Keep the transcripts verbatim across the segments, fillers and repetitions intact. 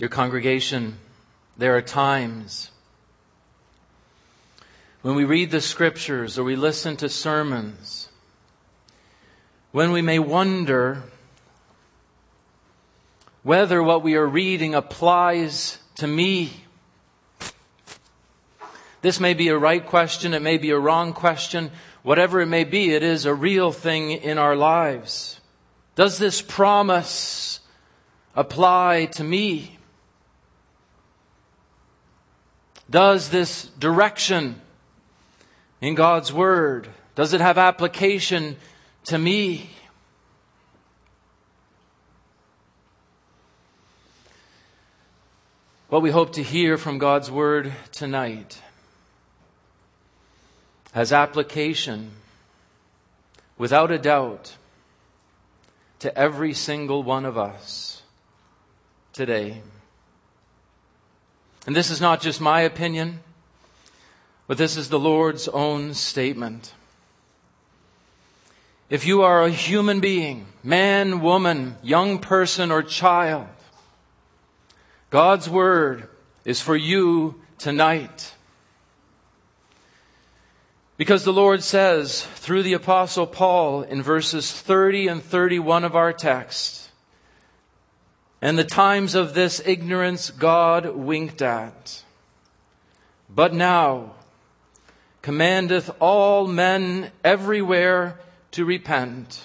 Your congregation, there are times when we read the Scriptures or we listen to sermons when we may wonder whether what we are reading applies to me. This may be a right question, it may be a wrong question. Whatever it may be, it is a real thing in our lives. Does this promise apply to me? Does this direction in God's Word, does it have application to me? What we hope to hear from God's Word tonight has application, without a doubt, to every single one of us today. And this is not just my opinion, but this is the Lord's own statement. If you are a human being, man, woman, young person, or child, God's Word is for you tonight. Because the Lord says through the Apostle Paul in verses thirty and thirty-one of our text, "And the times of this ignorance God winked at. But now commandeth all men everywhere to repent,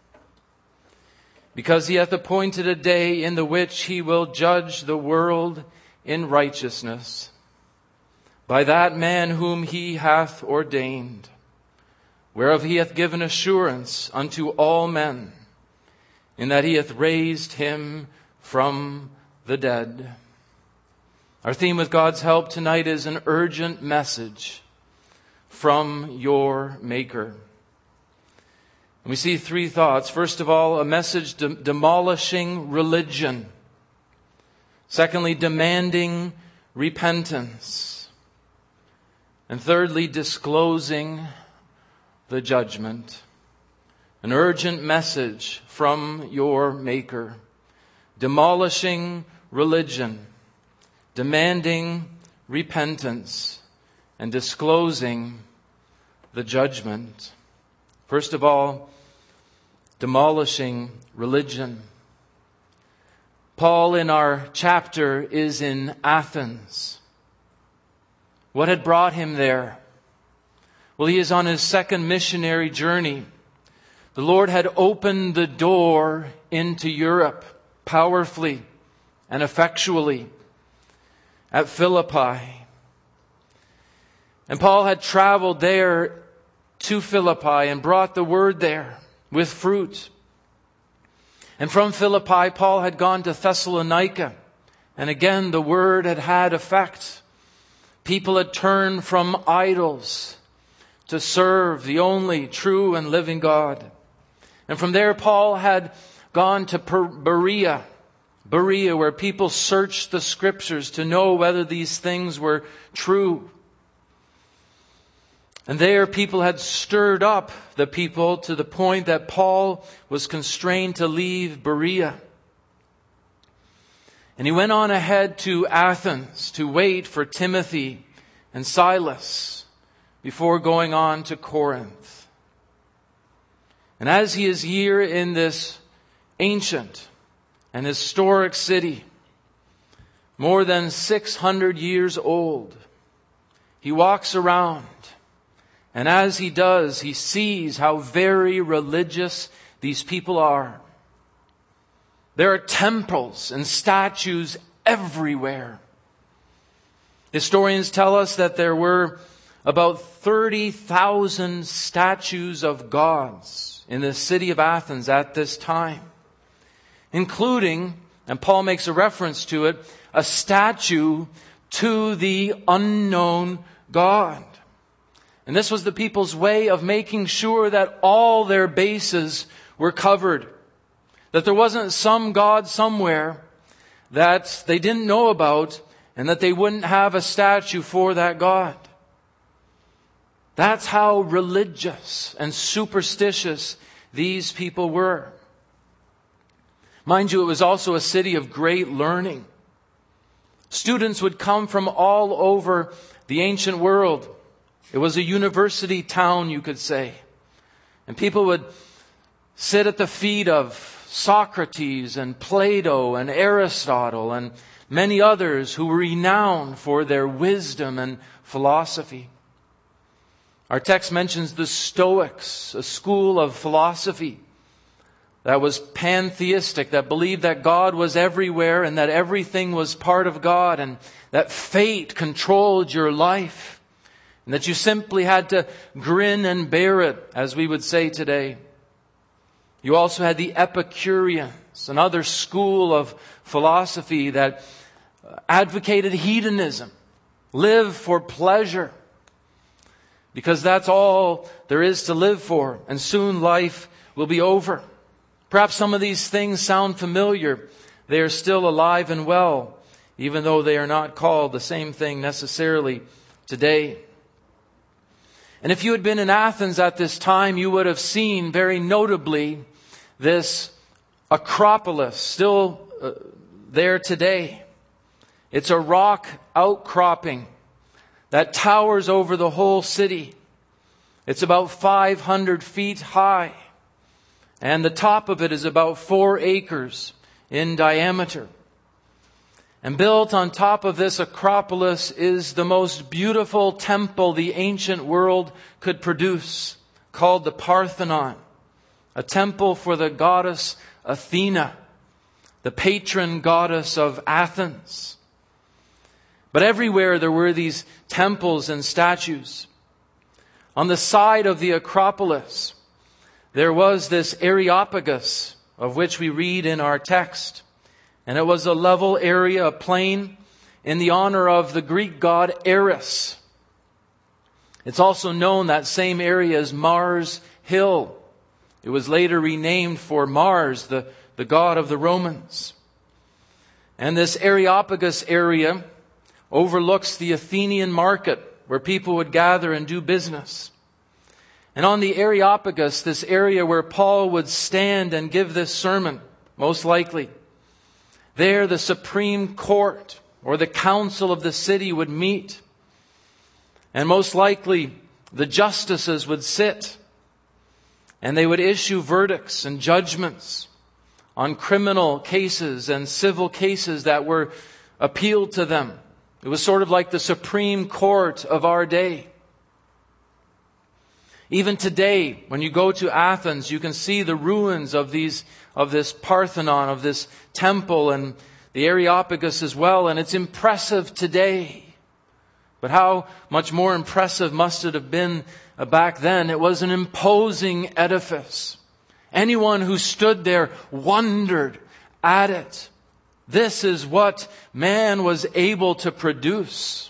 because he hath appointed a day in the which he will judge the world in righteousness, by that man whom he hath ordained, whereof he hath given assurance unto all men, in that he hath raised him from the dead." Our theme with God's help tonight is an urgent message from your Maker. And we see three thoughts. First of all, a message de- demolishing religion. Secondly, demanding repentance. And thirdly, disclosing the judgment. An urgent message from your Maker. Demolishing religion, demanding repentance, and disclosing the judgment. First of all, demolishing religion. Paul in our chapter is in Athens. What had brought him there? Well, he is on his second missionary journey. The Lord had opened the door into Europe powerfully and effectually at Philippi. And Paul had traveled there to Philippi and brought the word there with fruit. And from Philippi, Paul had gone to Thessalonica. And again, the word had had effect. People had turned from idols to serve the only true and living God. And from there, Paul had gone to Berea, Berea, where people searched the Scriptures to know whether these things were true. And there people had stirred up the people to the point that Paul was constrained to leave Berea. And he went on ahead to Athens to wait for Timothy and Silas before going on to Corinth. And as he is here in this ancient and historic city, more than six hundred years old, he walks around. And as he does, he sees how very religious these people are. There are temples and statues everywhere. Historians tell us that there were about thirty thousand statues of gods in the city of Athens at this time, including, and Paul makes a reference to it, a statue to the unknown God. And this was the people's way of making sure that all their bases were covered. That there wasn't some God somewhere that they didn't know about and that they wouldn't have a statue for that God. That's how religious and superstitious these people were. Mind you, it was also a city of great learning. Students would come from all over the ancient world. It was a university town, you could say. And people would sit at the feet of Socrates and Plato and Aristotle and many others who were renowned for their wisdom and philosophy. Our text mentions the Stoics, a school of philosophy that was pantheistic, that believed that God was everywhere and that everything was part of God and that fate controlled your life and that you simply had to grin and bear it, as we would say today. You also had the Epicureans, another school of philosophy that advocated hedonism, live for pleasure, because that's all there is to live for, and soon life will be over. Perhaps some of these things sound familiar. They are still alive and well, even though they are not called the same thing necessarily today. And if you had been in Athens at this time, you would have seen very notably this Acropolis, still uh, there today. It's a rock outcropping that towers over the whole city. It's about five hundred feet high. And the top of it is about four acres in diameter. And built on top of this Acropolis is the most beautiful temple the ancient world could produce, called the Parthenon, a temple for the goddess Athena, the patron goddess of Athens. But everywhere there were these temples and statues. On the side of the Acropolis, there was this Areopagus, of which we read in our text. And it was a level area, a plain, in the honor of the Greek god Eris. It's also known, that same area, as Mars Hill. It was later renamed for Mars, the, the god of the Romans. And this Areopagus area overlooks the Athenian market, where people would gather and do business. And on the Areopagus, this area where Paul would stand and give this sermon, most likely, there the Supreme Court or the council of the city would meet. And most likely the justices would sit and they would issue verdicts and judgments on criminal cases and civil cases that were appealed to them. It was sort of like the Supreme Court of our day. Even today, when you go to Athens, you can see the ruins of these, of this Parthenon, of this temple, and the Areopagus as well. And it's impressive today. But how much more impressive must it have been back then? It was an imposing edifice. Anyone who stood there wondered at it. This is what man was able to produce.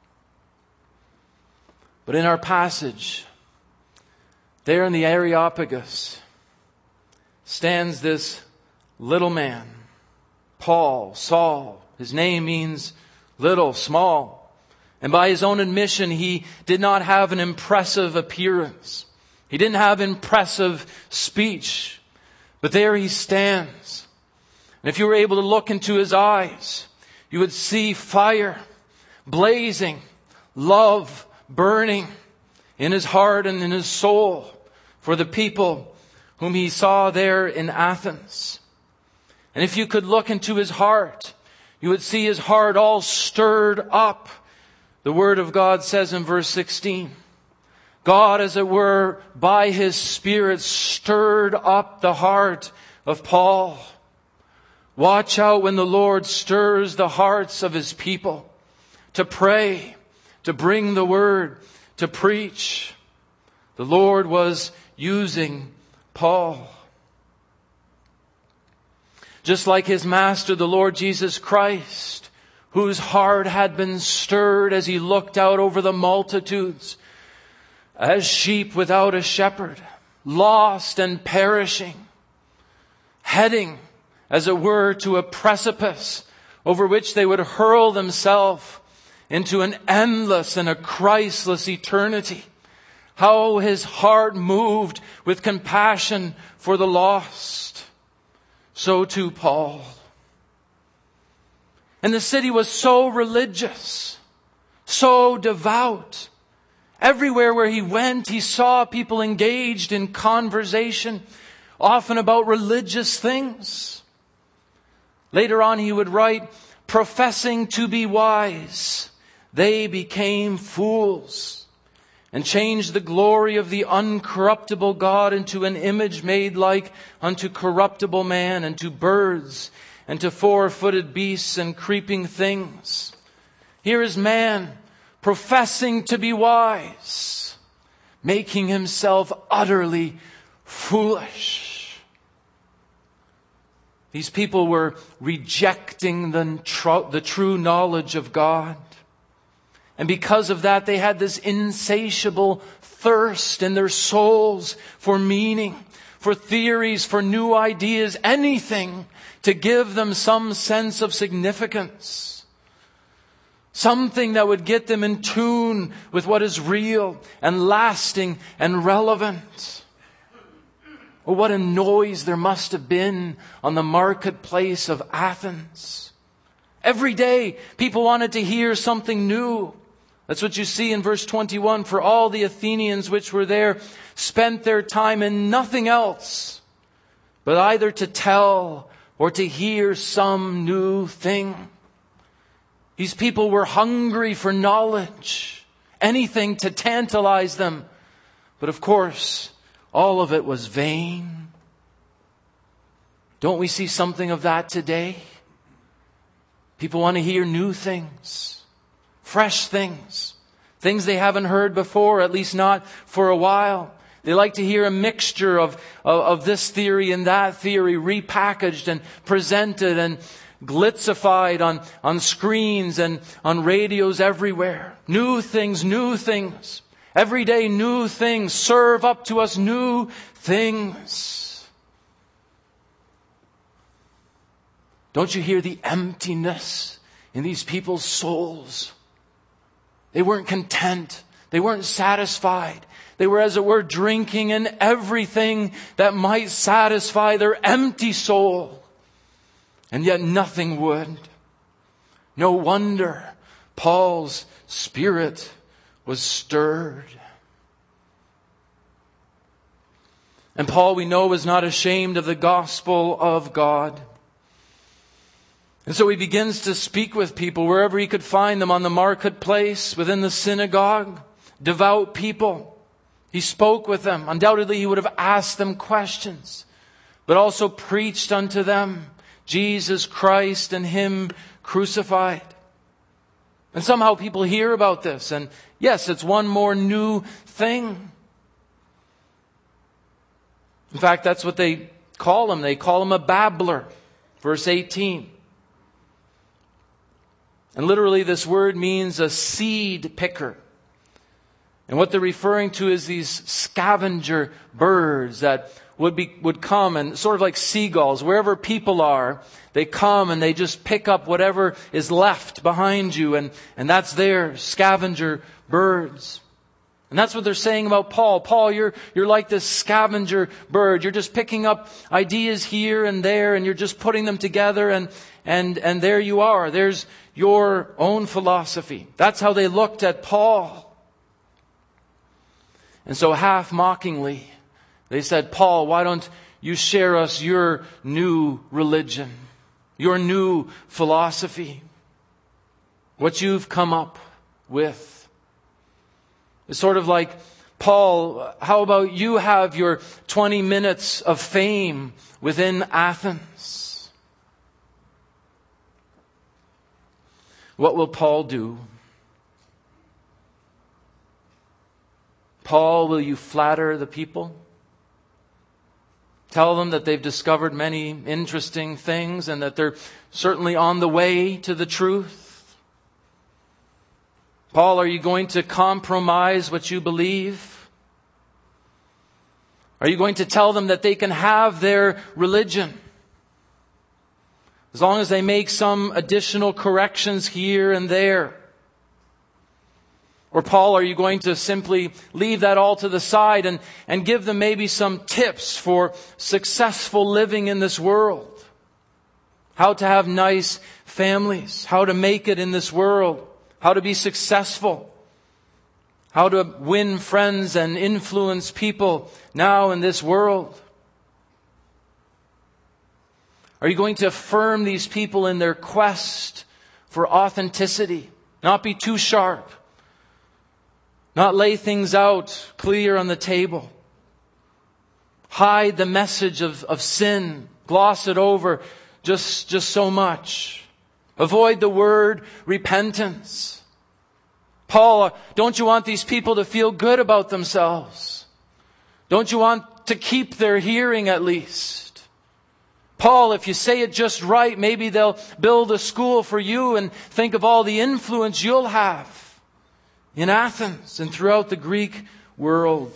But in our passage, there in the Areopagus stands this little man, Paul, Saul. His name means little, small. And by his own admission, he did not have an impressive appearance. He didn't have impressive speech. But there he stands. And if you were able to look into his eyes, you would see fire blazing, love burning in his heart and in his soul for the people whom he saw there in Athens. And if you could look into his heart, you would see his heart all stirred up. The Word of God says in verse sixteen, God, as it were, by His Spirit stirred up the heart of Paul. Watch out when the Lord stirs the hearts of His people to pray, to bring the Word, to preach. The Lord was using Paul. Just like His Master, the Lord Jesus Christ, whose heart had been stirred as He looked out over the multitudes, as sheep without a shepherd, lost and perishing, heading, as it were, to a precipice over which they would hurl themselves into an endless and a Christless eternity. How His heart moved with compassion for the lost. So too Paul. And the city was so religious, so devout. Everywhere where he went, he saw people engaged in conversation, often about religious things. Later on he would write, professing to be wise, they became fools, and changed the glory of the uncorruptible God into an image made like unto corruptible man, and to birds, and to four-footed beasts and creeping things. Here is man professing to be wise, making himself utterly foolish. These people were rejecting the, tr- the true knowledge of God. And because of that, they had this insatiable thirst in their souls for meaning, for theories, for new ideas, anything to give them some sense of significance. Something that would get them in tune with what is real and lasting and relevant. Oh, what a noise there must have been on the marketplace of Athens. Every day, people wanted to hear something new. That's what you see in verse twenty-one. For all the Athenians which were there spent their time in nothing else, but either to tell or to hear some new thing. These people were hungry for knowledge, anything to tantalize them. But of course, all of it was vain. Don't we see something of that today? People want to hear new things, fresh things, things they haven't heard before, at least not for a while. They like to hear a mixture of, of, of this theory and that theory repackaged and presented and glitzified on, on screens and on radios everywhere. New things, new things. Every day new things serve up to us new things. Don't you hear the emptiness in these people's souls? They weren't content. They weren't satisfied. They were, as it were, drinking in everything that might satisfy their empty soul. And yet nothing would. No wonder Paul's spirit was stirred. And Paul, we know, was not ashamed of the gospel of God. And so he begins to speak with people wherever he could find them, on the marketplace, within the synagogue, devout people. He spoke with them. Undoubtedly, he would have asked them questions, but also preached unto them Jesus Christ and Him crucified. And somehow people hear about this. And yes, it's one more new thing. In fact, that's what they call him. They call him a babbler. Verse eighteen. And literally this word means a seed picker. And what they're referring to is these scavenger birds that would be would come, and sort of like seagulls, wherever people are, they come and they just pick up whatever is left behind you, and, and that's their scavenger birds. And that's what they're saying about Paul. Paul, you're you're like this scavenger bird. You're just picking up ideas here and there, and you're just putting them together, and and and there you are. There's your own philosophy. That's how they looked at Paul. And so half mockingly, they said, Paul, why don't you share us your new religion, your new philosophy, what you've come up with? It's sort of like, Paul, how about you have your twenty minutes of fame within Athens? What will Paul do? Paul, will you flatter the people? Tell them that they've discovered many interesting things and that they're certainly on the way to the truth? Paul, are you going to compromise what you believe? Are you going to tell them that they can have their religion as long as they make some additional corrections here and there? Or Paul, are you going to simply leave that all to the side and, and give them maybe some tips for successful living in this world? how to have nice families, how to make it in this world, how to be successful, how to win friends and influence people now in this world? Are you going to affirm these people in their quest for authenticity? Not be too sharp. Not lay things out clear on the table. Hide the message of, of sin. Gloss it over just, just so much. Avoid the word repentance. Paul, don't you want these people to feel good about themselves? Don't you want to keep their hearing at least? Paul, if you say it just right, maybe they'll build a school for you and think of all the influence you'll have in Athens and throughout the Greek world.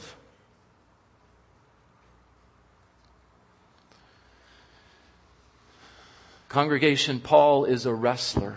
Congregation, Paul is a wrestler.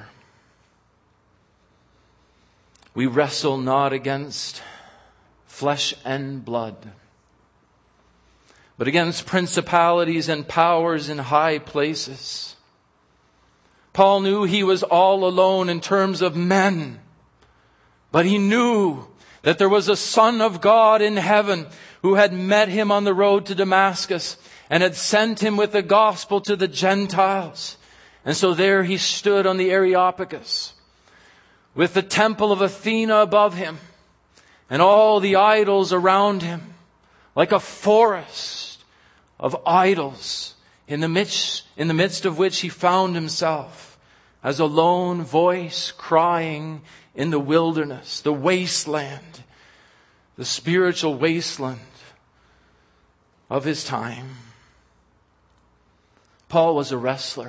We wrestle not against flesh and blood, but against principalities and powers in high places. Paul knew he was all alone in terms of men, but he knew that there was a Son of God in heaven who had met him on the road to Damascus and had sent him with the gospel to the Gentiles. And so there he stood on the Areopagus with the temple of Athena above him and all the idols around him, like a forest of idols, in the midst, in the midst of which he found himself as a lone voice crying in the wilderness, the wasteland, the spiritual wasteland of his time. Paul was a wrestler.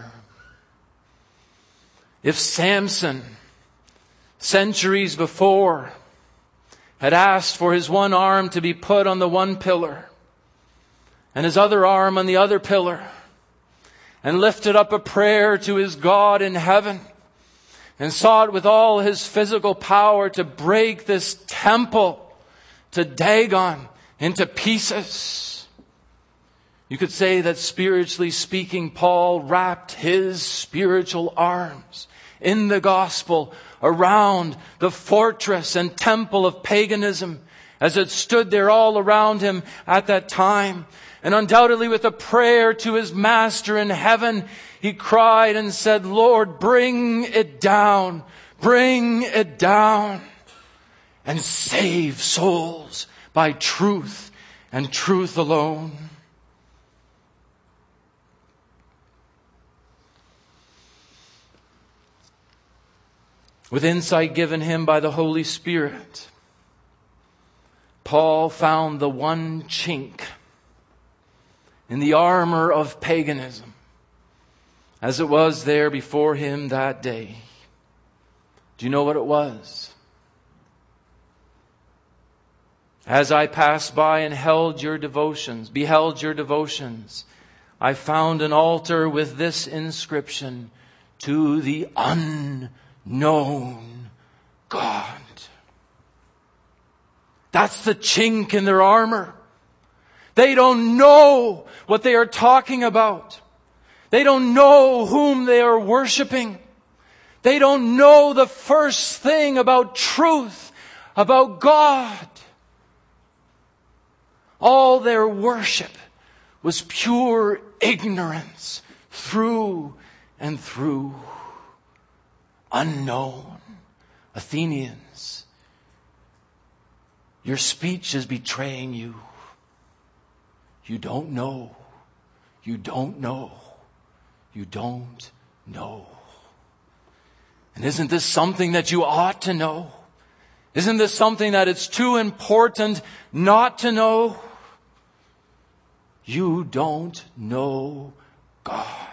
If Samson, centuries before, had asked for his one arm to be put on the one pillar and his other arm on the other pillar, and lifted up a prayer to his God in heaven and sought with all his physical power to break this temple to Dagon into pieces, you could say that spiritually speaking, Paul wrapped his spiritual arms in the gospel around the fortress and temple of paganism as it stood there all around him at that time. And undoubtedly with a prayer to his master in heaven, he cried and said, Lord, bring it down, bring it down, and save souls by truth and truth alone. With insight given him by the Holy Spirit, Paul found the one chink in the armor of paganism as it was there before him that day. Do you know what it was? As I passed by and held your devotions, beheld your devotions, I found an altar with this inscription, to the unknown known God. That's the chink in their armor. They don't know what they are talking about. They don't know whom they are worshiping. They don't know the first thing about truth, about God. All their worship was pure ignorance through and through. Unknown. Athenians, your speech is betraying you. You don't know. You don't know. You don't know. And isn't this something that you ought to know? Isn't this something that it's too important not to know? You don't know God.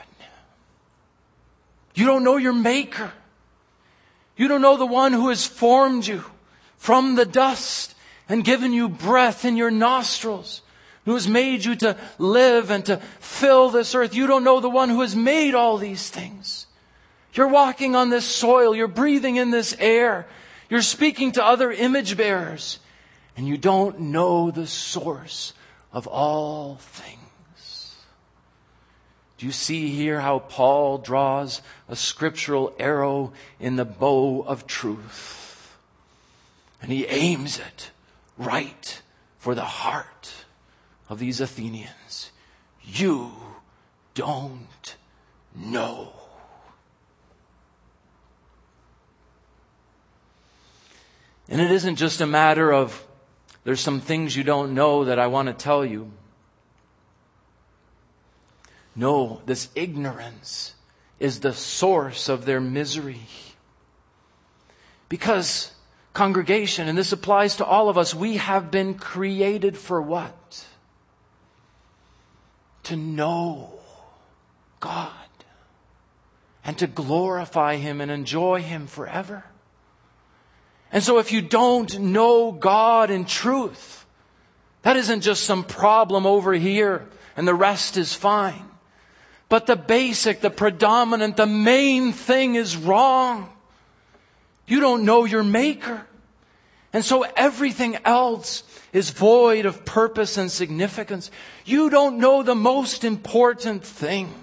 You don't know your Maker. You don't know the one who has formed you from the dust and given you breath in your nostrils, who has made you to live and to fill this earth. You don't know the one who has made all these things. You're walking on this soil. You're breathing in this air. You're speaking to other image bearers. And you don't know the source of all things. Do Do you see here how Paul draws a scriptural arrow in the bow of truth? And he aims it right for the heart of these Athenians. You don't know. And it isn't just a matter of there's some things you don't know that I want to tell you. No, this ignorance is the source of their misery. Because, congregation, and this applies to all of us, we have been created for what? To know God and to glorify Him and enjoy Him forever. And so if you don't know God in truth, that isn't just some problem over here and the rest is fine. But the basic, the predominant, the main thing is wrong. You don't know your Maker. And so everything else is void of purpose and significance. You don't know the most important thing.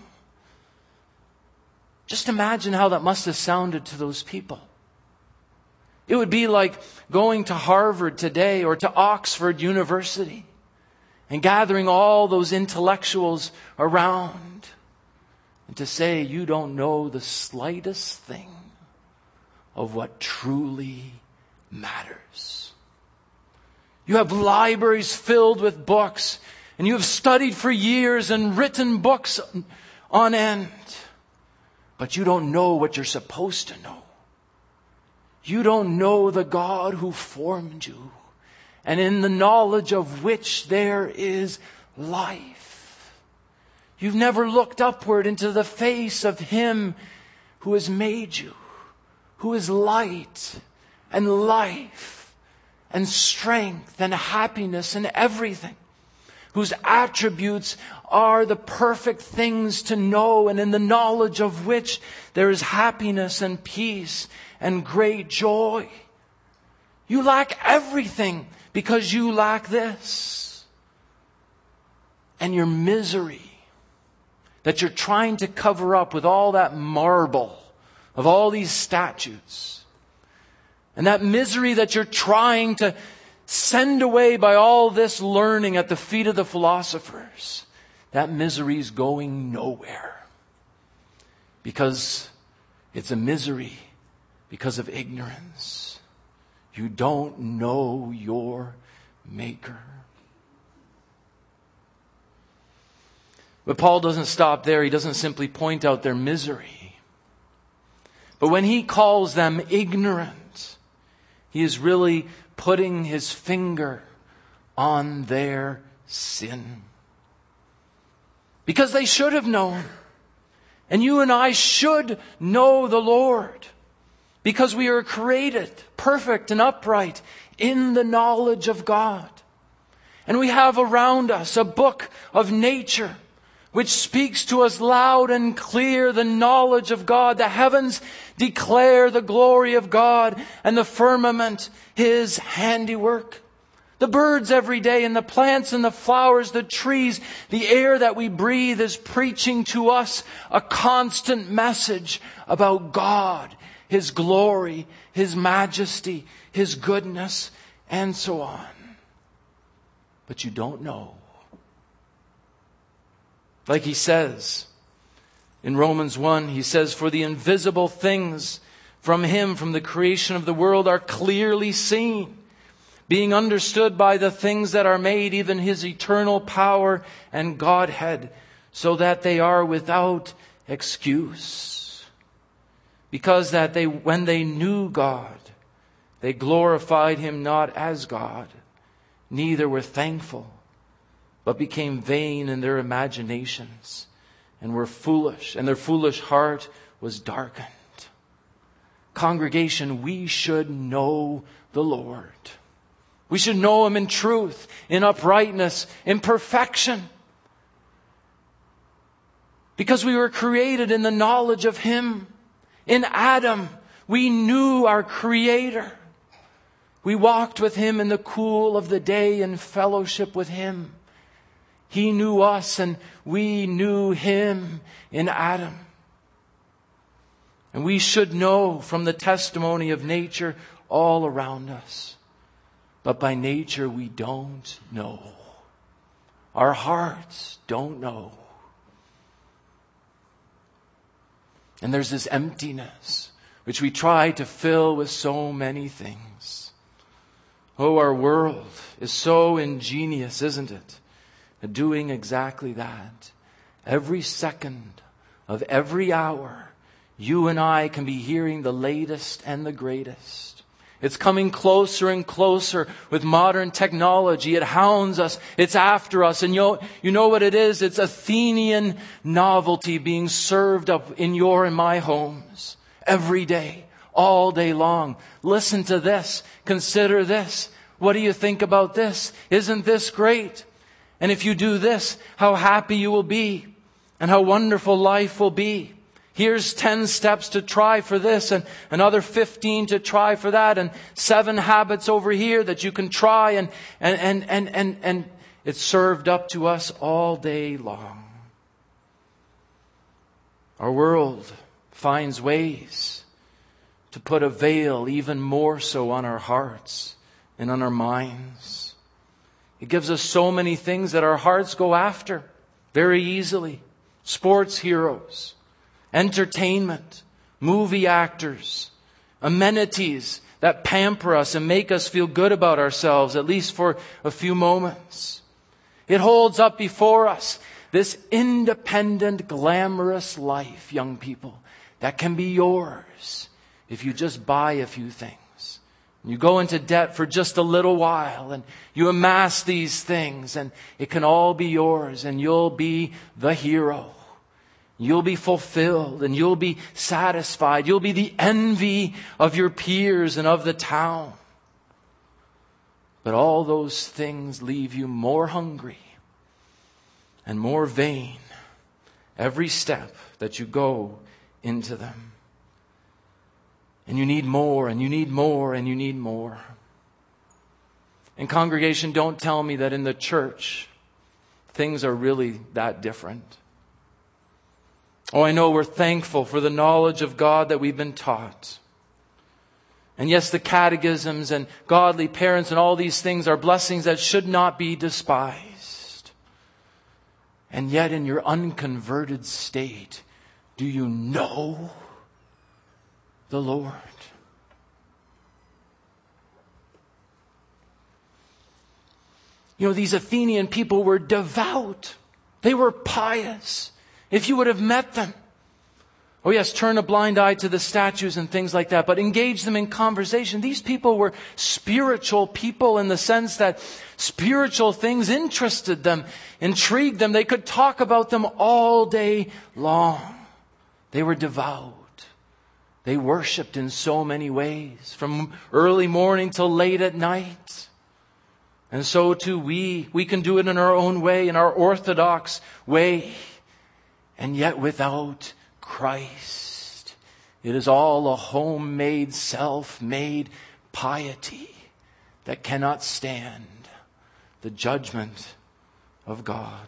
Just imagine how that must have sounded to those people. It would be like going to Harvard today or to Oxford University and gathering all those intellectuals around and to say you don't know the slightest thing of what truly matters. You have libraries filled with books and you have studied for years and written books on end, but you don't know what you're supposed to know. You don't know the God who formed you and in the knowledge of which there is life. You've never looked upward into the face of Him who has made you, who is light and life and strength and happiness and everything, whose attributes are the perfect things to know and in the knowledge of which there is happiness and peace and great joy. You lack everything because you lack this. And your misery that you're trying to cover up with all that marble of all these statues. And that misery that you're trying to send away by all this learning at the feet of the philosophers. That misery is going nowhere. Because it's a misery because of ignorance. You don't know your Maker. But Paul doesn't stop there. He doesn't simply point out their misery. But when he calls them ignorant, he is really putting his finger on their sin. Because they should have known. And you and I should know the Lord. Because we are created perfect and upright in the knowledge of God. And we have around us a book of nature which speaks to us loud and clear the knowledge of God. The heavens declare the glory of God, and the firmament His handiwork. The birds every day, and the plants and the flowers, the trees, the air that we breathe is preaching to us a constant message about God, His glory, His majesty, His goodness, and so on. But you don't know. Like he says in Romans one, he says, "For the invisible things from Him, from the creation of the world, are clearly seen, being understood by the things that are made, even His eternal power and Godhead, so that they are without excuse. Because that they, when they knew God, they glorified Him not as God, neither were thankful, but became vain in their imaginations, and were foolish, and their foolish heart was darkened." Congregation, we should know the Lord. We should know Him in truth, in uprightness, in perfection. Because we were created in the knowledge of Him. In Adam, we knew our Creator. We walked with Him in the cool of the day in fellowship with Him. He knew us and we knew Him in Adam. And we should know from the testimony of nature all around us. But by nature we don't know. Our hearts don't know. And there's this emptiness which we try to fill with so many things. Oh, our world is so ingenious, isn't it? At doing exactly that. Every second of every hour, you and I can be hearing the latest and the greatest. It's coming closer and closer with modern technology. It hounds us. It's after us. And you know, you know what it is? It's Athenian novelty being served up in your and my homes every day, all day long. Listen to this. Consider this. What do you think about this? Isn't this great? And if you do this, how happy you will be and how wonderful life will be. Here's ten steps to try for this and another fifteen to try for that and seven habits over here that you can try and, and, and, and, and, and it's served up to us all day long. Our world finds ways to put a veil even more so on our hearts and on our minds. It gives us so many things that our hearts go after very easily. Sports heroes, entertainment, movie actors, amenities that pamper us and make us feel good about ourselves, at least for a few moments. It holds up before us this independent, glamorous life, young people, that can be yours if you just buy a few things. You go into debt for just a little while and you amass these things and it can all be yours and you'll be the hero. You'll be fulfilled and you'll be satisfied. You'll be the envy of your peers and of the town. But all those things leave you more hungry and more vain every step that you go into them. And you need more, and you need more, and you need more. And congregation, don't tell me that in the church, things are really that different. Oh, I know we're thankful for the knowledge of God that we've been taught. And yes, the catechisms and godly parents and all these things are blessings that should not be despised. And yet in your unconverted state, do you know the Lord? You know, these Athenian people were devout. They were pious. If you would have met them. Oh yes, turn a blind eye to the statues and things like that, but engage them in conversation. These people were spiritual people in the sense that spiritual things interested them, intrigued them. They could talk about them all day long. They were devout. They worshiped in so many ways, from early morning till late at night. And so too we, we can do it in our own way, in our orthodox way. And yet without Christ, it is all a homemade, self-made piety that cannot stand the judgment of God.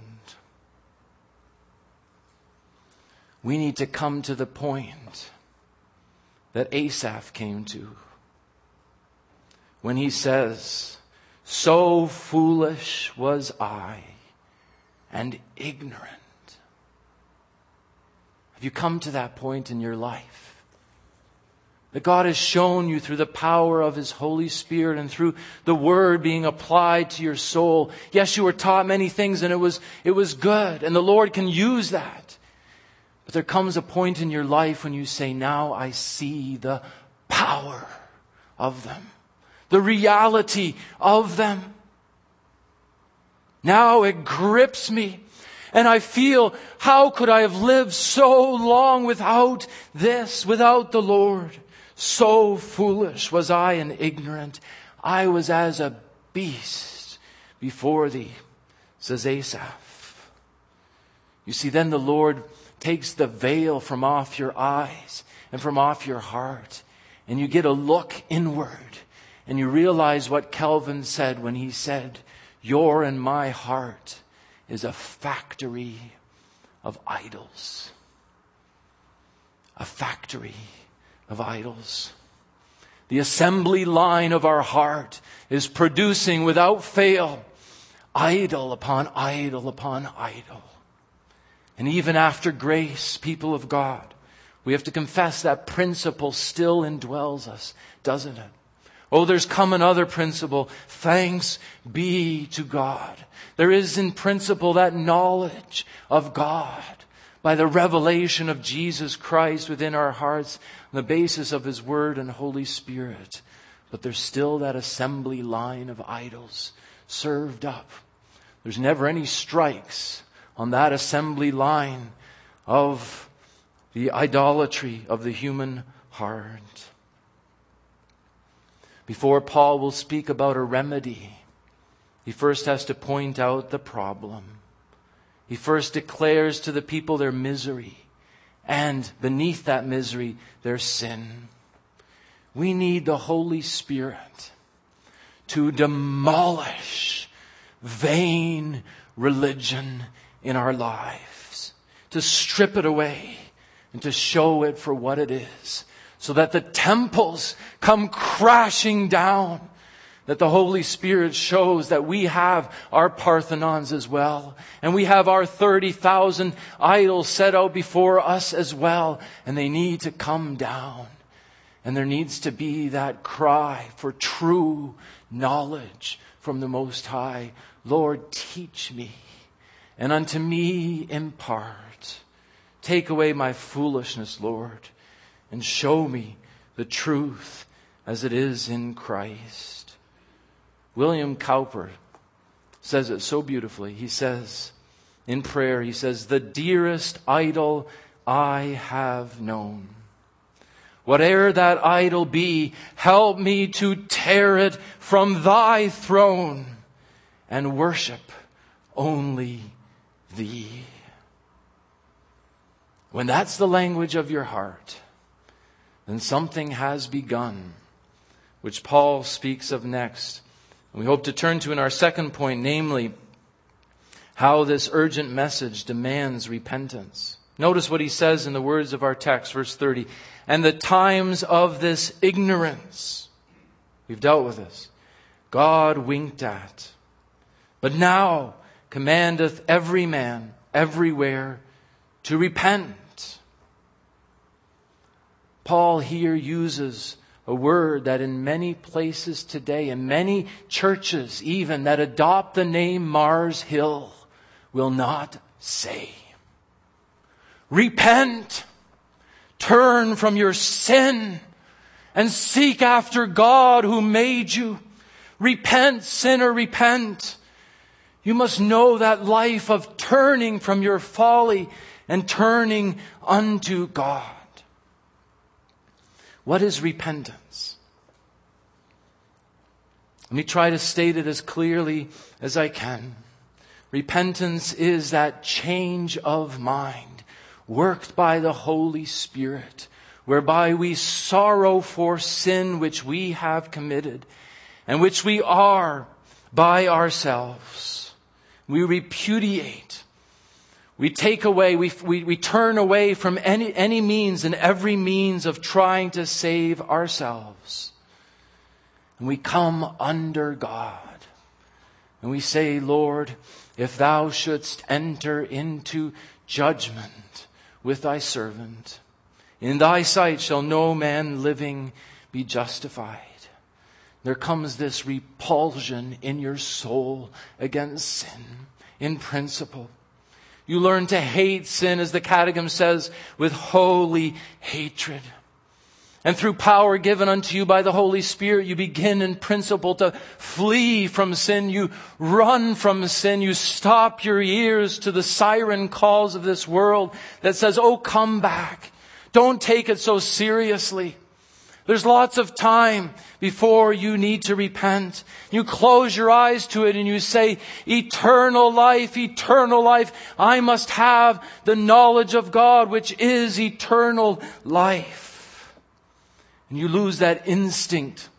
We need to come to the point that Asaph came to when he says, "So foolish was I and ignorant." Have you come to that point in your life? That God has shown you through the power of His Holy Spirit and through the Word being applied to your soul. Yes, you were taught many things and it was, it was good, and the Lord can use that. But there comes a point in your life when you say, now I see the power of them, the reality of them. Now it grips me. And I feel, how could I have lived so long without this, without the Lord? So foolish was I and ignorant. I was as a beast before thee, says Asaph. You see, then the Lord takes the veil from off your eyes and from off your heart. And you get a look inward. And you realize what Calvin said when he said, "Your and my heart is a factory of idols. A factory of idols. The assembly line of our heart is producing without fail idol upon idol upon idol. And even after grace, people of God, we have to confess that principle still indwells us, doesn't it? Oh, there's come another principle. Thanks be to God. There is in principle that knowledge of God by the revelation of Jesus Christ within our hearts on the basis of His Word and Holy Spirit. But there's still that assembly line of idols served up. There's never any strikes on that assembly line of the idolatry of the human heart. Before Paul will speak about a remedy, he first has to point out the problem. He first declares to the people their misery, and beneath that misery, their sin. We need the Holy Spirit to demolish vain religion in our lives, to strip it away and to show it for what it is, so that the temples come crashing down, that the Holy Spirit shows that we have our Parthenons as well, and we have our thirty thousand idols set out before us as well, and they need to come down. And there needs to be that cry for true knowledge from the Most High. Lord, teach me, and unto me impart. Take away my foolishness, Lord, and show me the truth as it is in Christ. William Cowper says it so beautifully. He says, in prayer, he says, the dearest idol I have known. Whate'er that idol be, help me to tear it from thy throne and worship only thee. When that's the language of your heart, then something has begun, which Paul speaks of next. And we hope to turn to in our second point, namely, how this urgent message demands repentance. Notice what he says in the words of our text, verse thirty. And the times of this ignorance, we've dealt with this, God winked at. But now commandeth every man everywhere to repent. Paul here uses a word that in many places today, in many churches even that adopt the name Mars Hill, will not say. Repent, turn from your sin, and seek after God who made you. Repent, sinner, repent. You must know that life of turning from your folly and turning unto God. What is repentance? Let me try to state it as clearly as I can. Repentance is that change of mind worked by the Holy Spirit, whereby we sorrow for sin which we have committed and which we are by ourselves. We repudiate. We take away, we, we, we turn away from any, any means and every means of trying to save ourselves. And we come under God. And we say, Lord, if thou shouldst enter into judgment with thy servant, in thy sight shall no man living be justified. There comes this repulsion in your soul against sin in principle. You learn to hate sin, as the Catechism says, with holy hatred. And through power given unto you by the Holy Spirit, you begin in principle to flee from sin. You run from sin. You stop your ears to the siren calls of this world that says, oh, come back. Don't take it so seriously. There's lots of time before you need to repent. You close your eyes to it and you say, eternal life, eternal life. I must have the knowledge of God, which is eternal life. And you lose that instinct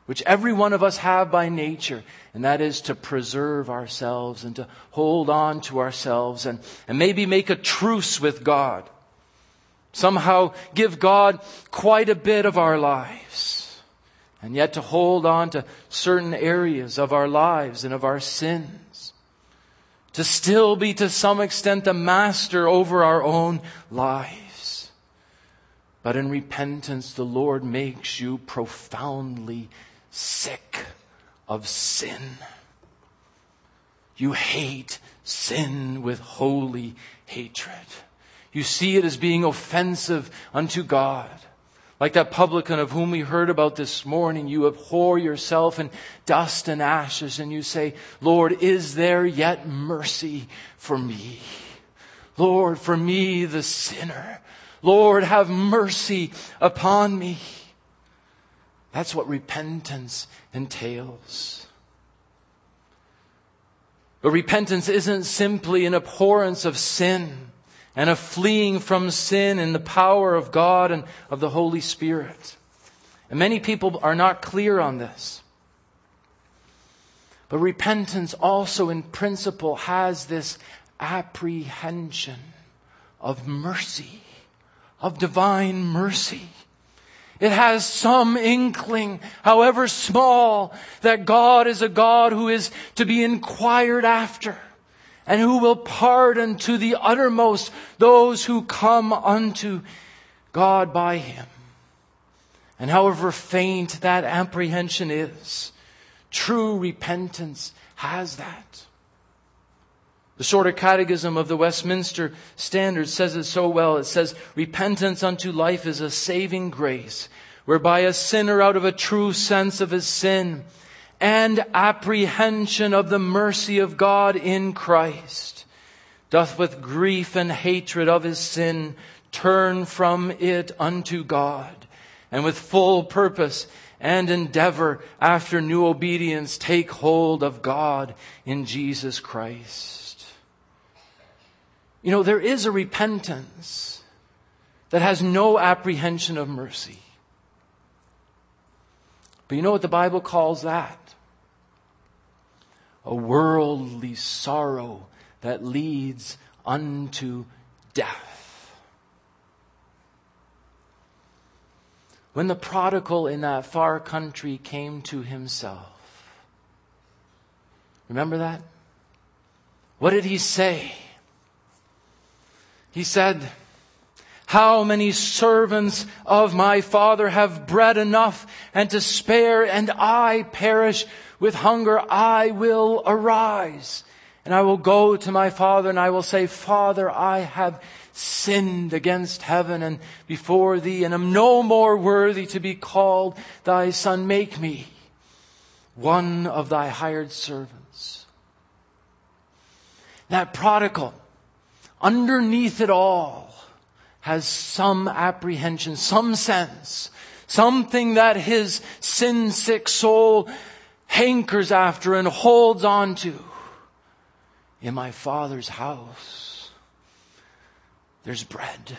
which every one of us have by nature, and that is to preserve ourselves and to hold on to ourselves and, and maybe make a truce with God. Somehow give God quite a bit of our lives, and yet to hold on to certain areas of our lives and of our sins. To still be to some extent the master over our own lives. But in repentance, the Lord makes you profoundly sick of sin. You hate sin with holy hatred. You see it as being offensive unto God. Like that publican of whom we heard about this morning, you abhor yourself in dust and ashes, and you say, Lord, is there yet mercy for me? Lord, for me the sinner. Lord, have mercy upon me. That's what repentance entails. But repentance isn't simply an abhorrence of sin and a fleeing from sin in the power of God and of the Holy Spirit. And many people are not clear on this. But repentance also in principle has this apprehension of mercy, of divine mercy. It has some inkling, however small, that God is a God who is to be inquired after and who will pardon to the uttermost those who come unto God by Him. And however faint that apprehension is, true repentance has that. The Shorter Catechism of the Westminster Standard says it so well. It says, repentance unto life is a saving grace, whereby a sinner out of a true sense of his sin and apprehension of the mercy of God in Christ doth with grief and hatred of his sin turn from it unto God, and with full purpose and endeavor after new obedience take hold of God in Jesus Christ. You know, there is a repentance that has no apprehension of mercy. But you know what the Bible calls that? A worldly sorrow that leads unto death. When the prodigal in that far country came to himself, remember that? What did he say? He said, how many servants of my father have bread enough and to spare, and I perish with hunger? I will arise, and I will go to my father, and I will say, Father, I have sinned against heaven and before thee, and am no more worthy to be called thy son. Make me one of thy hired servants. That prodigal, underneath it all, has some apprehension, some sense, something that his sin-sick soul hankers after and holds on to. In my Father's house, there's bread.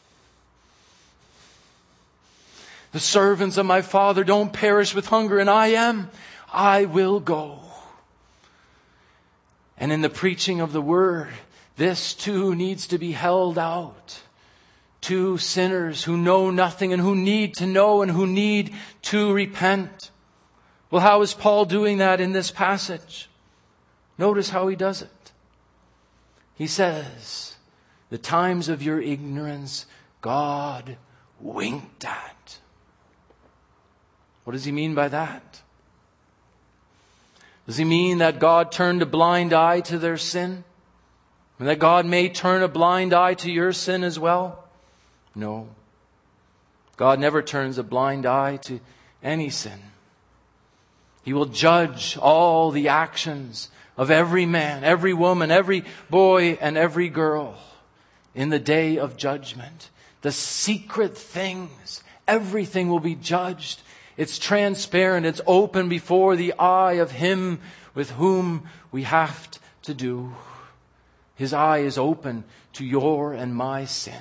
The servants of my Father don't perish with hunger, and I am. I will go. And in the preaching of the Word, this too needs to be held out to sinners who know nothing and who need to know and who need to repent. Well, how is Paul doing that in this passage? Notice how he does it. He says, the times of your ignorance God winked at. What does he mean by that? Does he mean that God turned a blind eye to their sin? And that God may turn a blind eye to your sin as well? No. God never turns a blind eye to any sin. He will judge all the actions of every man, every woman, every boy, and every girl in the day of judgment. The secret things, everything will be judged. It's transparent. It's open before the eye of Him with whom we have to do. His eye is open to your and my sin.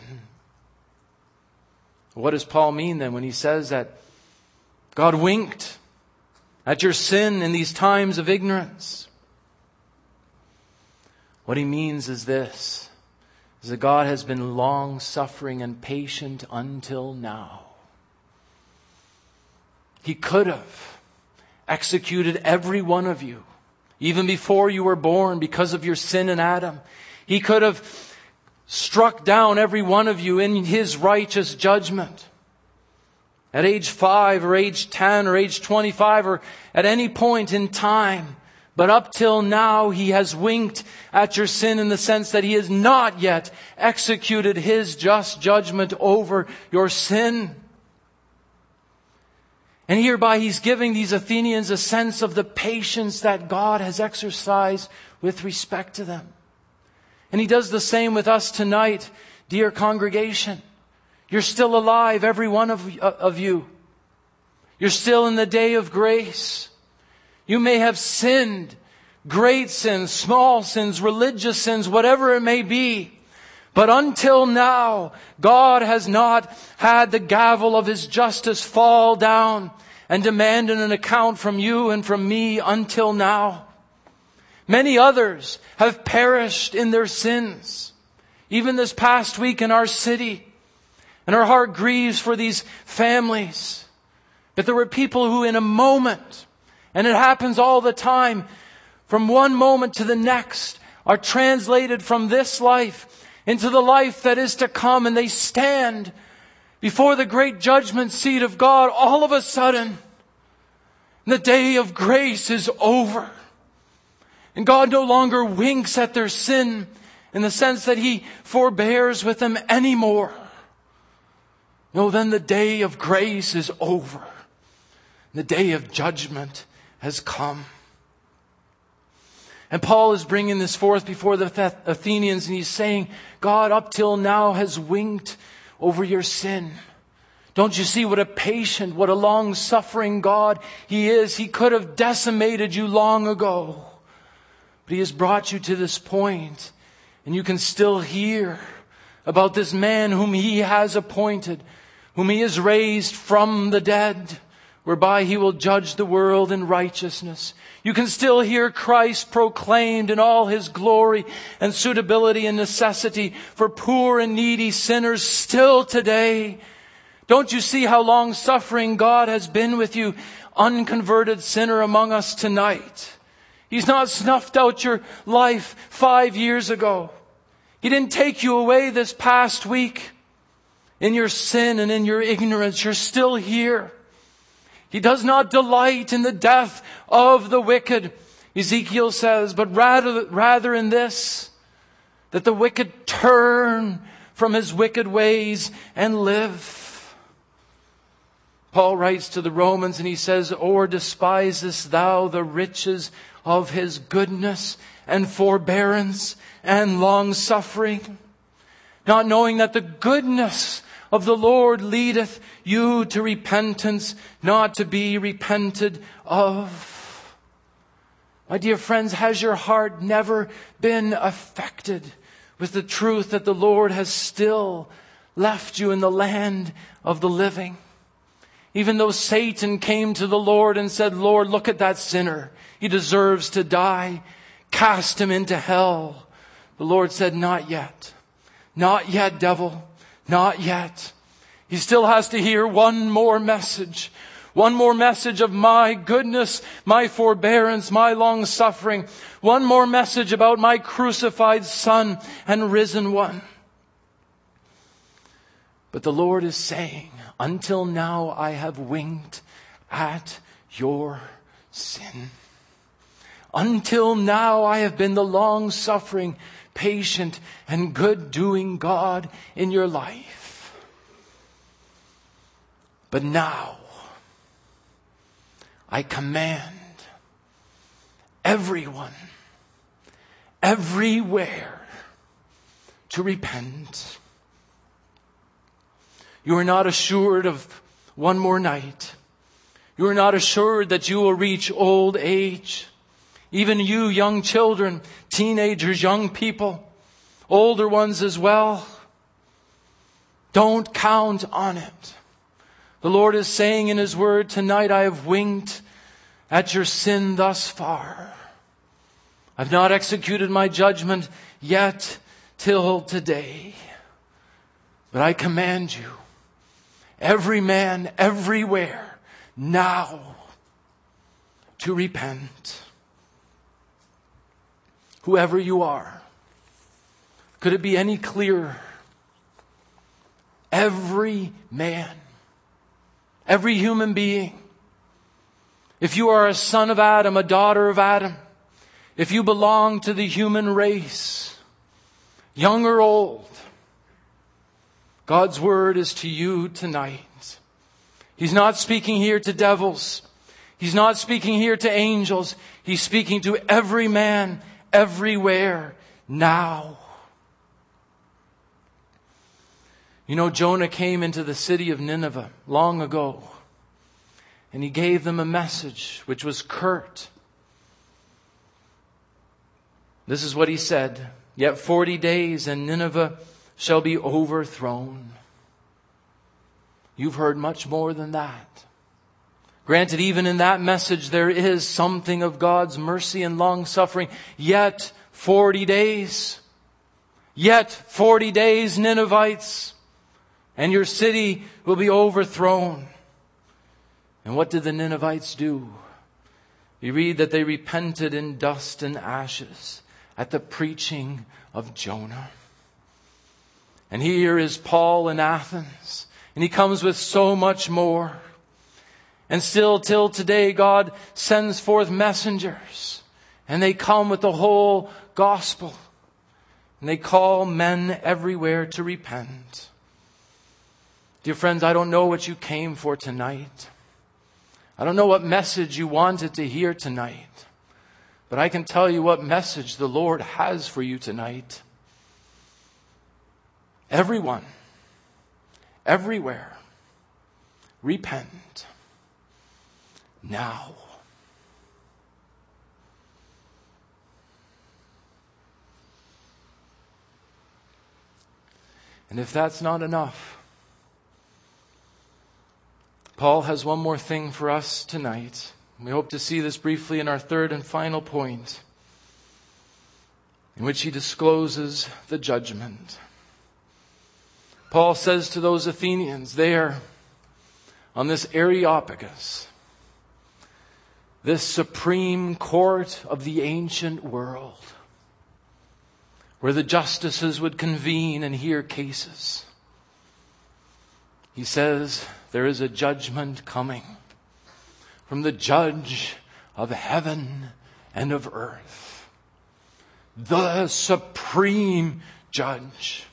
What does Paul mean then when he says that God winked? at your sin in these times of ignorance. What he means is this, is that God has been long-suffering and patient until now. He could have executed every one of you, even before you were born, because of your sin in Adam. He could have struck down every one of you in His righteous judgment. At age five or age ten or age twenty-five or at any point in time. But up till now, He has winked at your sin in the sense that He has not yet executed His just judgment over your sin. And hereby He's giving these Athenians a sense of the patience that God has exercised with respect to them. And He does the same with us tonight, dear congregation. You're still alive, every one of, of you. You're still in the day of grace. You may have sinned, great sins, small sins, religious sins, whatever it may be. But until now, God has not had the gavel of His justice fall down and demand an account from you and from me until now. Many others have perished in their sins. Even this past week in our city. And our heart grieves for these families. But there were people who in a moment, and it happens all the time, from one moment to the next, are translated from this life into the life that is to come. And they stand before the great judgment seat of God all of a sudden. The day of grace is over. And God no longer winks at their sin in the sense that He forbears with them anymore. No, then the day of grace is over. The day of judgment has come. And Paul is bringing this forth before the Athenians, and he's saying, God up till now has winked over your sin. Don't you see what a patient, what a long-suffering God He is? He could have decimated you long ago. But He has brought you to this point, and you can still hear about this man whom He has appointed, whom He has raised from the dead, whereby He will judge the world in righteousness. You can still hear Christ proclaimed in all His glory and suitability and necessity for poor and needy sinners still today. Don't you see how long-suffering God has been with you, unconverted sinner among us tonight? He's not snuffed out your life five years ago. He didn't take you away this past week. In your sin and in your ignorance, you're still here. He does not delight in the death of the wicked, Ezekiel says, but rather, rather in this, that the wicked turn from his wicked ways and live. Paul writes to the Romans and he says, or despisest thou the riches of His goodness and forbearance and long-suffering, not knowing that the goodness of the Lord leadeth you to repentance, not to be repented of. My dear friends, has your heart never been affected with the truth that the Lord has still left you in the land of the living? Even though Satan came to the Lord and said, Lord, look at that sinner. He deserves to die. Cast him into hell. The Lord said, not yet. Not yet, devil. Not yet. He still has to hear one more message. One more message of my goodness, my forbearance, my long suffering. One more message about my crucified Son and risen one. But the Lord is saying, until now I have winked at your sin. Until now I have been the long-suffering, patient, and good-doing God in your life. But now I command everyone, everywhere, to repent. You are not assured of one more night. You are not assured that you will reach old age. Even you, young children, teenagers, young people, older ones as well. Don't count on it. The Lord is saying in His word, tonight I have winked at your sin thus far. I've not executed my judgment yet till today. But I command you, every man, everywhere, now to repent. Whoever you are. Could it be any clearer? Every man, every human being. If you are a son of Adam, a daughter of Adam, if you belong to the human race, young or old, God's word is to you tonight. He's not speaking here to devils. He's not speaking here to angels. He's speaking to every man, everywhere, now. You know, Jonah came into the city of Nineveh long ago, and he gave them a message which was curt. This is what he said: "Yet forty days and Nineveh shall be overthrown." You've heard much more than that. Granted, even in that message there is something of God's mercy and long-suffering. Yet forty days. Yet forty days, Ninevites, and your city will be overthrown. And what did the Ninevites do? We read that they repented in dust and ashes at the preaching of Jonah. And here is Paul in Athens, and he comes with so much more. And still till today God sends forth messengers, and they come with the whole gospel, and they call men everywhere to repent. Dear friends, I don't know what you came for tonight. I don't know what message you wanted to hear tonight, but I can tell you what message the Lord has for you tonight. Everyone, everywhere, repent now. And if that's not enough, Paul has one more thing for us tonight. We hope to see this briefly in our third and final point, in which he discloses the judgment. Paul says to those Athenians there on this Areopagus, this supreme court of the ancient world, where the justices would convene and hear cases. He says, there is a judgment coming from the judge of heaven and of earth, the supreme judge.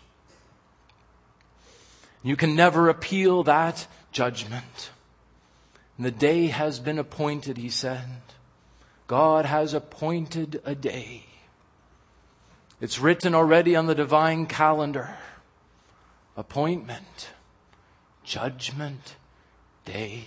You can never appeal that judgment. And the day has been appointed, he said. God has appointed a day. It's written already on the divine calendar. Appointment. Judgment Day.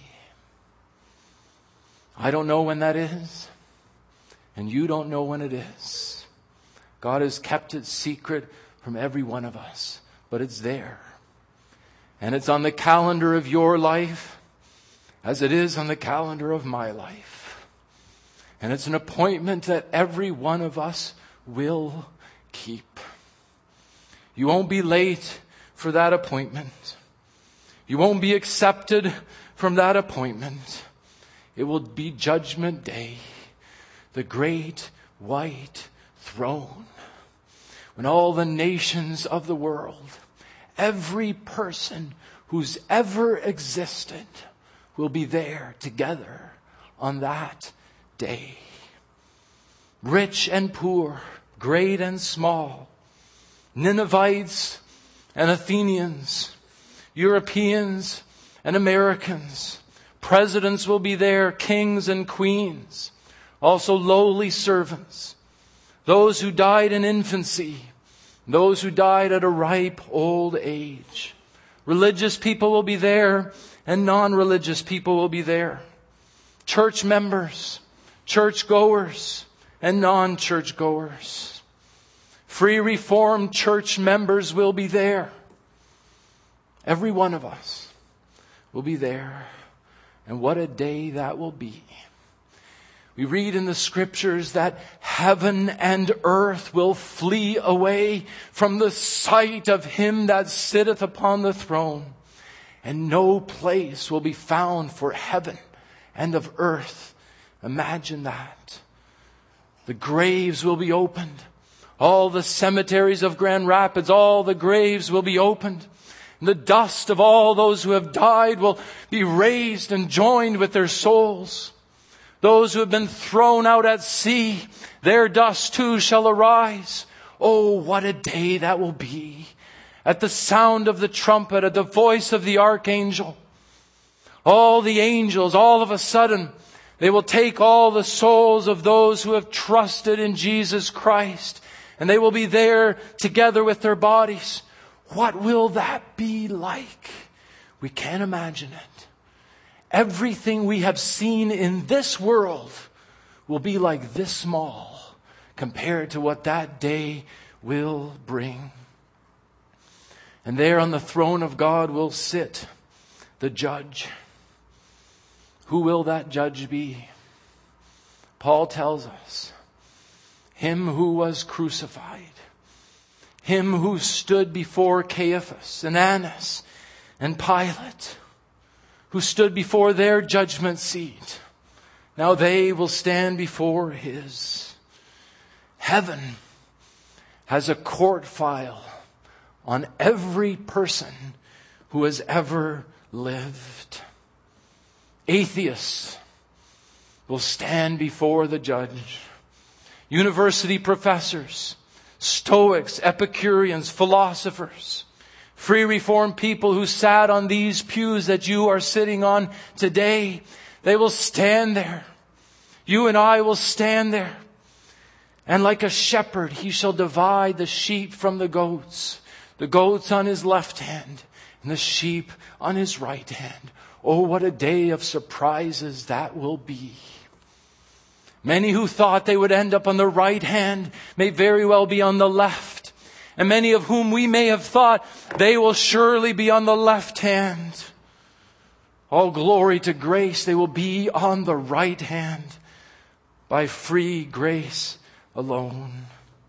I don't know when that is. And you don't know when it is. God has kept it secret from every one of us. But it's there. And it's on the calendar of your life as it is on the calendar of my life. And it's an appointment that every one of us will keep. You won't be late for that appointment. You won't be accepted from that appointment. It will be Judgment Day, the great white throne, when all the nations of the world, every person who's ever existed, will be there together on that day. Rich and poor, great and small, Ninevites and Athenians, Europeans and Americans, presidents will be there, kings and queens, also lowly servants, those who died in infancy, those who died at a ripe old age. Religious people will be there, and non-religious people will be there. Church members, church goers, and non-church goers. Free Reformed church members will be there. Every one of us will be there. And what a day that will be. We read in the Scriptures that heaven and earth will flee away from the sight of Him that sitteth upon the throne, and no place will be found for heaven and of earth. Imagine that. The graves will be opened. All the cemeteries of Grand Rapids, all the graves will be opened. The dust of all those who have died will be raised and joined with their souls. Those who have been thrown out at sea, their dust too shall arise. Oh, what a day that will be. At the sound of the trumpet, at the voice of the archangel, all the angels, all of a sudden, they will take all the souls of those who have trusted in Jesus Christ, and they will be there together with their bodies. What will that be like? We can't imagine it. Everything we have seen in this world will be like this small compared to what that day will bring. And there on the throne of God will sit the judge. Who will that judge be? Paul tells us, Him who was crucified. Him who stood before Caiaphas and Annas and Pilate, who stood before their judgment seat. Now they will stand before His. Heaven has a court file on every person who has ever lived. Atheists will stand before the judge. University professors, Stoics, Epicureans, philosophers, free reformed people who sat on these pews that you are sitting on today, they will stand there. You and I will stand there. And like a shepherd, He shall divide the sheep from the goats. The goats on His left hand and the sheep on His right hand. Oh, what a day of surprises that will be. Many who thought they would end up on the right hand may very well be on the left. And many of whom we may have thought they will surely be on the left hand. All glory to grace, they will be on the right hand by free grace alone.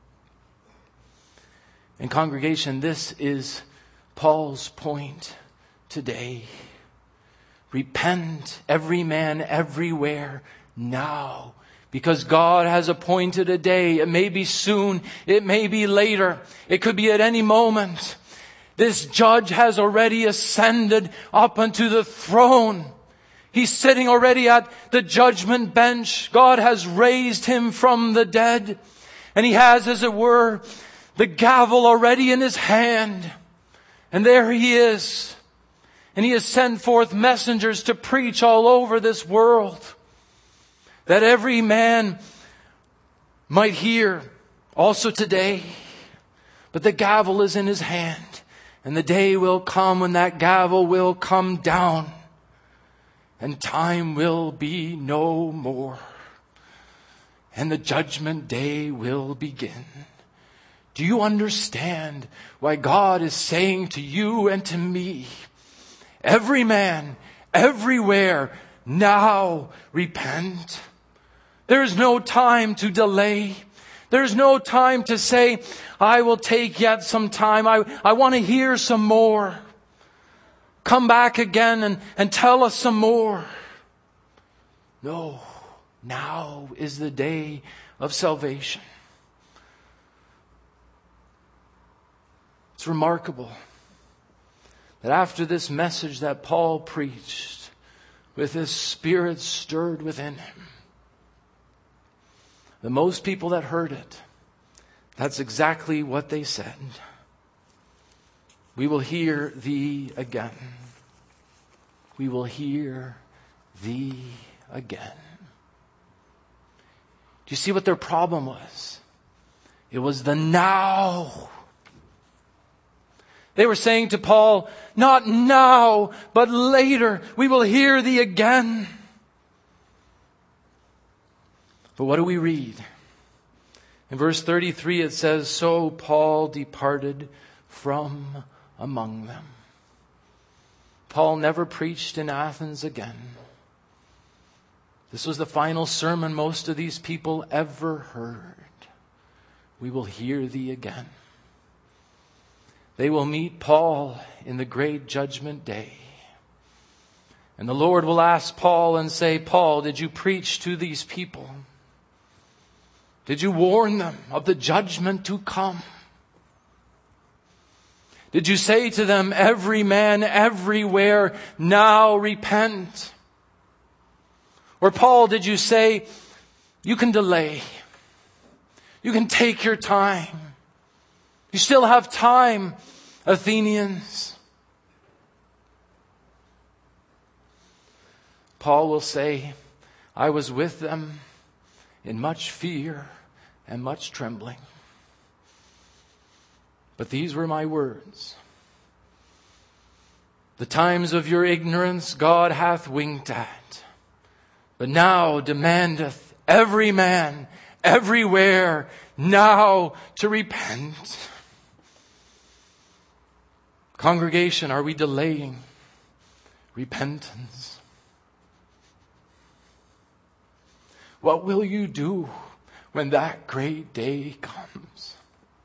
And congregation, this is Paul's point today. Repent, every man, everywhere, now. Because God has appointed a day. It may be soon. It may be later. It could be at any moment. This judge has already ascended up unto the throne. He's sitting already at the judgment bench. God has raised Him from the dead. And He has, as it were, the gavel already in His hand. And there He is. And He has sent forth messengers to preach all over this world, that every man might hear also today. But the gavel is in His hand. And the day will come when that gavel will come down. And time will be no more. And the judgment day will begin. Do you understand why God is saying to you and to me, every man, everywhere, now repent? There's no time to delay. There's no time to say, I will take yet some time. I, I want to hear some more. Come back again and, and tell us some more. No, now is the day of salvation. It's remarkable that after this message that Paul preached, with his spirit stirred within him, the most people that heard it, that's exactly what they said. We will hear Thee again. We will hear Thee again. Do you see what their problem was? It was the now. They were saying to Paul, not now, but later, we will hear Thee again. But what do we read? In verse thirty-three it says, so Paul departed from among them. Paul never preached in Athens again. This was the final sermon most of these people ever heard. We will hear thee again. They will meet Paul in the great judgment day. And the Lord will ask Paul and say, Paul, did you preach to these people? Did you warn them of the judgment to come? Did you say to them, every man everywhere, now repent? Or Paul, did you say, you can delay. You can take your time. You still have time, Athenians. Paul will say, I was with them in much fear and much trembling. But these were my words. The times of your ignorance God hath winked at, but now demandeth every man everywhere now to repent. Congregation, are we delaying repentance? What will you do when that great day comes?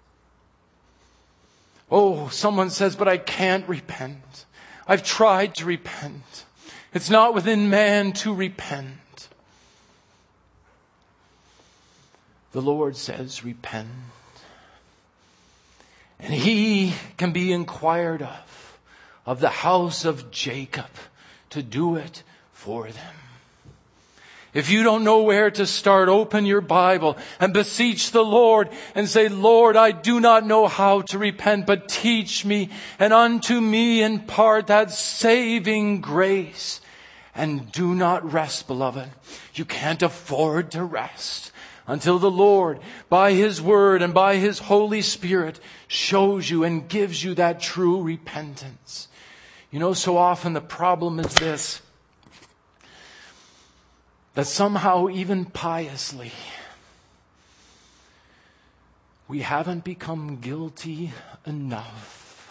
Oh, someone says, but I can't repent. I've tried to repent. It's not within man to repent. The Lord says, repent. And he can be inquired of, of the house of Jacob, to do it for them. If you don't know where to start, open your Bible and beseech the Lord and say, Lord, I do not know how to repent, but teach me, and unto me impart that saving grace. And do not rest, beloved. You can't afford to rest until the Lord, by His Word and by His Holy Spirit, shows you and gives you that true repentance. You know, so often the problem is this, that somehow, even piously, we haven't become guilty enough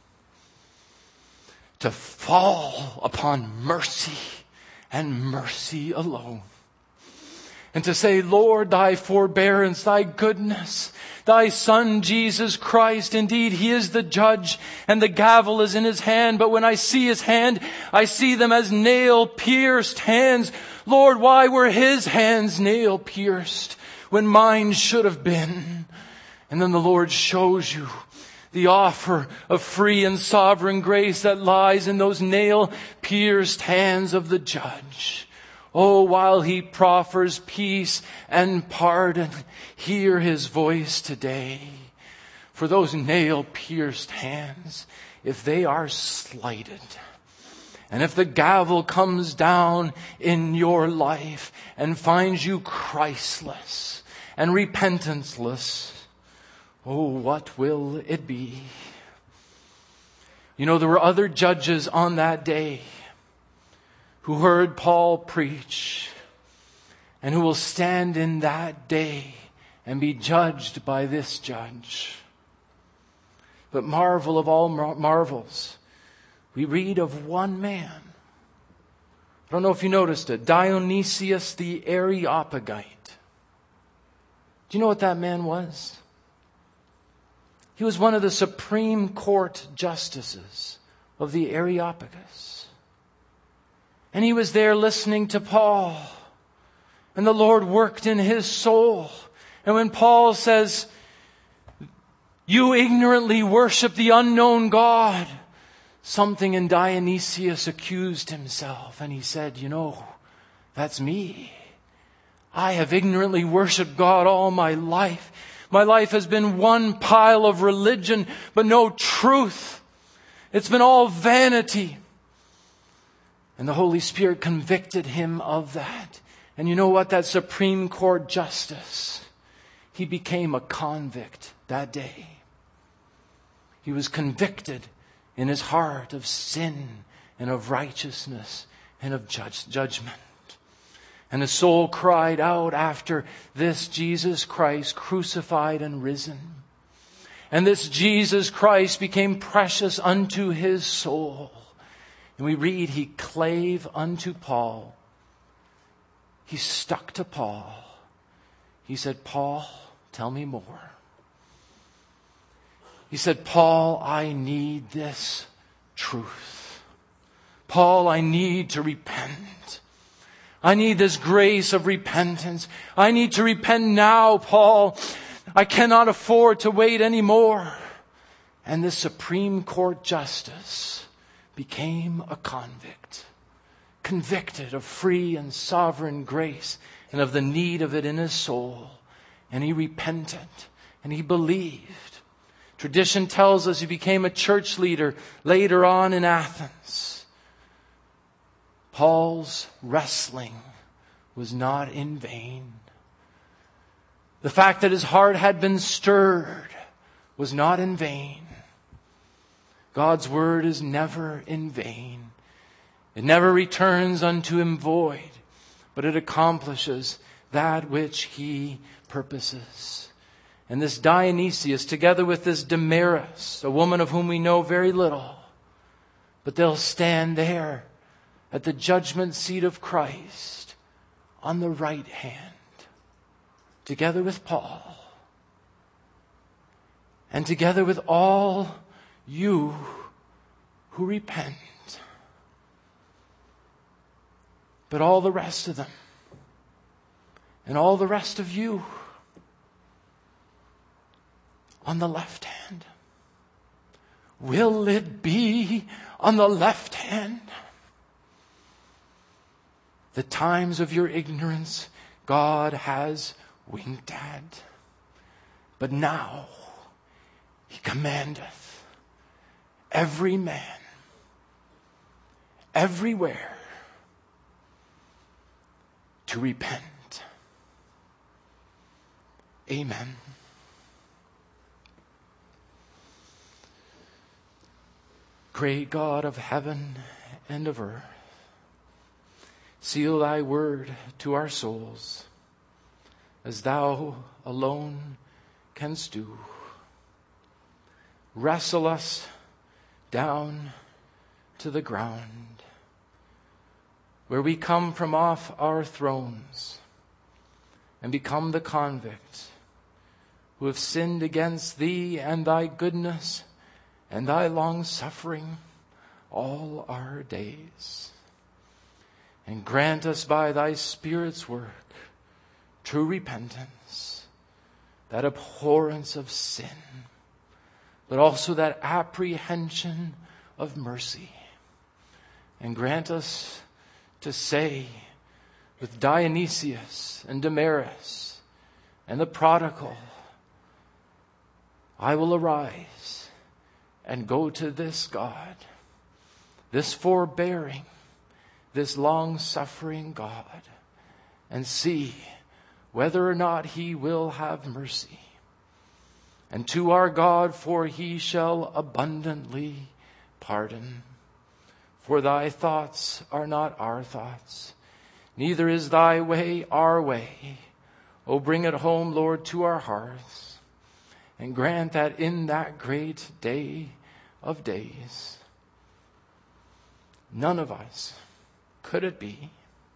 to fall upon mercy and mercy alone. And to say, Lord, thy forbearance, thy goodness, thy Son, Jesus Christ, indeed, He is the judge and the gavel is in His hand. But when I see His hand, I see them as nail-pierced hands. Lord, why were His hands nail-pierced when mine should have been? And then the Lord shows you the offer of free and sovereign grace that lies in those nail-pierced hands of the judge. Oh, while He proffers peace and pardon, hear His voice today. For those nail-pierced hands, if they are slighted, and if the gavel comes down in your life and finds you Christless and repentanceless, oh, what will it be? You know, there were other judges on that day who heard Paul preach, and who will stand in that day and be judged by this judge. But marvel of all mar- marvels, we read of one man. I don't know if you noticed it, Dionysius the Areopagite. Do you know what that man was? He was one of the Supreme Court justices of the Areopagus. And he was there listening to Paul. And the Lord worked in his soul. And when Paul says, you ignorantly worship the unknown God, something in Dionysius accused himself. And he said, you know, that's me. I have ignorantly worshiped God all my life. My life has been one pile of religion, but no truth. It's been all vanity. And the Holy Spirit convicted him of that. And you know what? That Supreme Court justice, he became a convict that day. He was convicted in his heart of sin and of righteousness and of judge, judgment. And his soul cried out after this Jesus Christ crucified and risen. And this Jesus Christ became precious unto his soul. And we read, he clave unto Paul he stuck to Paul. He said, Paul, tell me more. He said, Paul, I need this truth. Paul, I need to repent. I need this grace of repentance. I need to repent now, Paul. I cannot afford to wait anymore. And this Supreme Court justice became a convict, convicted of free and sovereign grace and of the need of it in his soul. And he repented and he believed. Tradition tells us he became a church leader later on in Athens. Paul's wrestling was not in vain. The fact that his heart had been stirred was not in vain. God's word is never in vain. It never returns unto him void, but it accomplishes that which he purposes. And this Dionysius, together with this Damaris, a woman of whom we know very little, but they'll stand there at the judgment seat of Christ on the right hand, together with Paul, and together with all you who repent. But all the rest of them, and all the rest of you, on the left hand. Will it be on the left hand? The times of your ignorance God has winked at. But now he commandeth every man, everywhere, to repent. Amen. Great God of heaven and of earth, seal thy word to our souls as thou alone canst do. Wrestle us down to the ground where we come from off our thrones and become the convict who have sinned against thee and thy goodness and thy long-suffering all our days. And grant us by thy Spirit's work true repentance, that abhorrence of sin, but also that apprehension of mercy. And grant us to say with Dionysius and Damaris and the prodigal, I will arise and go to this God, this forbearing, this long-suffering God, and see whether or not he will have mercy. And to our God, for he shall abundantly pardon. For thy thoughts are not our thoughts, neither is thy way our way. O bring it home, Lord, to our hearts, and grant that in that great day of days, none of us, could it be,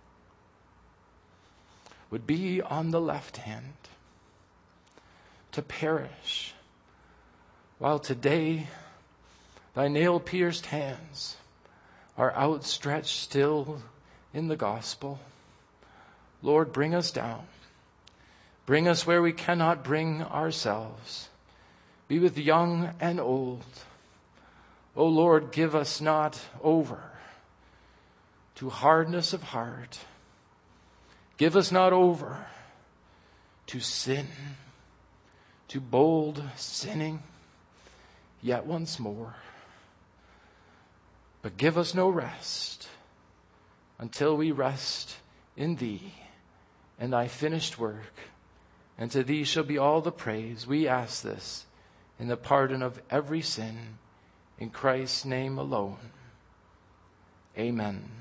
would be on the left hand to perish, while today thy nail-pierced hands are outstretched still in the gospel. Lord, bring us down. Bring us where we cannot bring ourselves. Be with young and old. O Lord, give us not over to hardness of heart. Give us not over to sin, to bold sinning, yet once more. But give us no rest until we rest in thee and thy finished work. And to thee shall be all the praise. We ask this in the pardon of every sin, in Christ's name alone. Amen.